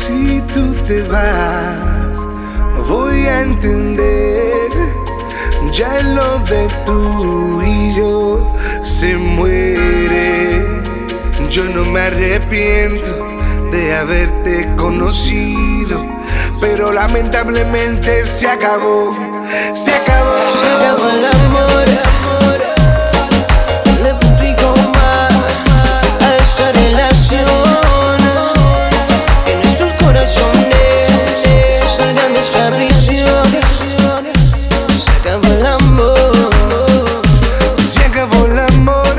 Si tú te vas, voy a entender. Ya lo de tú y yo se muere. Yo no me arrepiento de haberte conocido, pero lamentablemente se acabó. Se acabó. Se acabó el amor. Le punto y coma a esta relación. Que nuestros corazones salgan de esta prisión. Se acabó el amor. Se acabó el amor.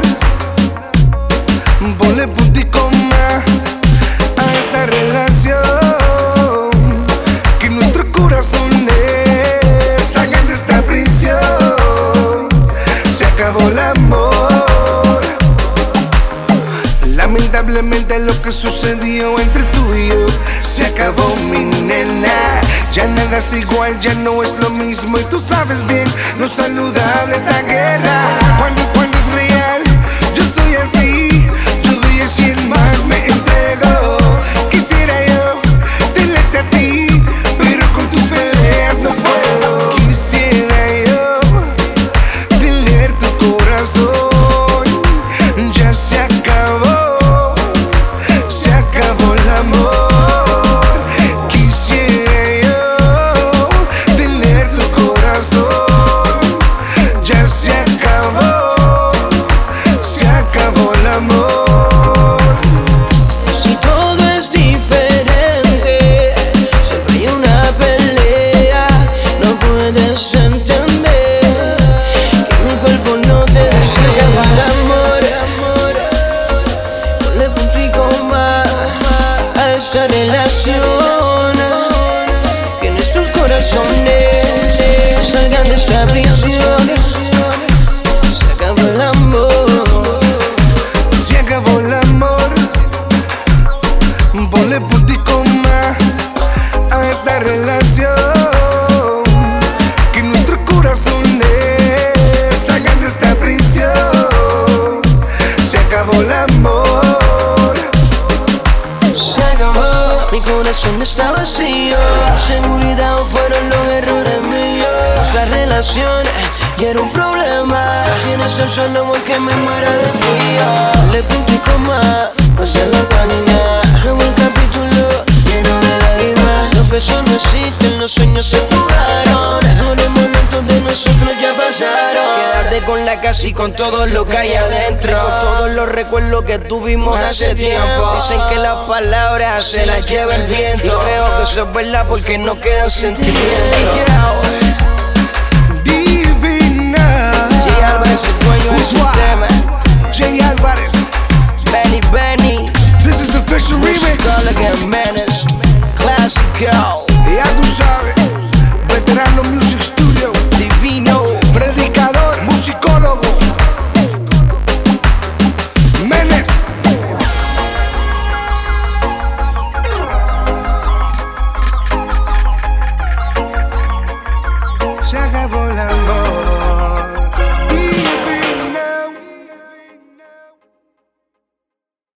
Ponle punto y coma a esta relación. Que nuestros corazones salgan de esta prisión. Se acabó el amor. Lamentablemente lo que sucedió entre tú y yo se acabó, mi nena. Ya nada es igual, ya no es lo mismo. Y tú sabes bien, no es saludable esta guerra. Cuando es real, yo soy así. Yo doy el 100 más, me entrego. Quisiera yo tenerte a ti, pero con tus peleas no puedo. Quisiera yo tener tu corazón. Ya se acabó, se acabó el amor. Quisiera yo tener tu corazón. Ya se acabó el amor. Si todo es diferente, siempre hay una pelea. No puedes entender que mi cuerpo no te desea. Amor, ponle punto y coma a esta relación. Que nuestros corazones salgan de esta prisión. Se acabó el amor. Se acabó el amor. Ponle punto y coma a esta relación. Que nuestros corazones salgan de esta prisión. Se acabó el amor. Se acabó, mi corazón está vacío. Seguridad fueron los errores míos. Nuestra relación ya era un problema. Tienes el solo porque me muera de frío. Le punto y coma, pasa la página. Se acabó el capítulo lleno de lágrimas. Los besos no existen, los sueños se fugaron. Los momentos de nosotros ya pasaron. Quedarte con la casa y con todo lo que hay adentro. Con todos los recuerdos que tuvimos hace tiempo. Dicen que las palabras se las lleva el viento. Y creo que eso es verdad porque no quedan sentimientos. Divina. Y Álvarez, el dueño de su